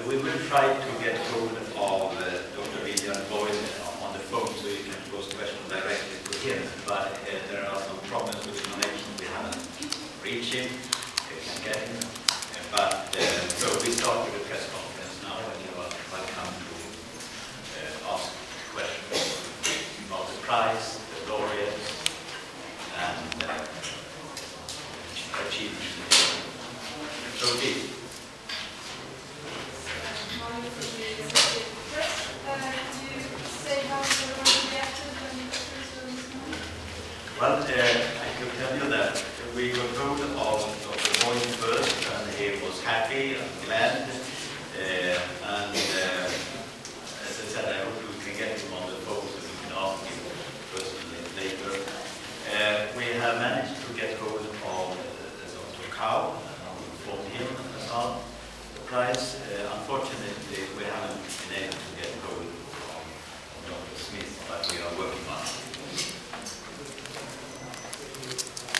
We will try to get hold of Dr. William Boyd on the phone so you can pose questions directly to him, but there are some problems with the connection. We haven't reached him, we can get him. So we start with the press conference now, and you are welcome to ask questions about the prize, the laureates, and achievements. So please. Well, I can tell you that we got hold of Dr. Boyd first, and he was happy and glad. As I said, I hope we can get him on the phone so we can ask him personally later. We have managed to get hold of Dr. Cow and informed him about the prize. Unfortunately, we haven't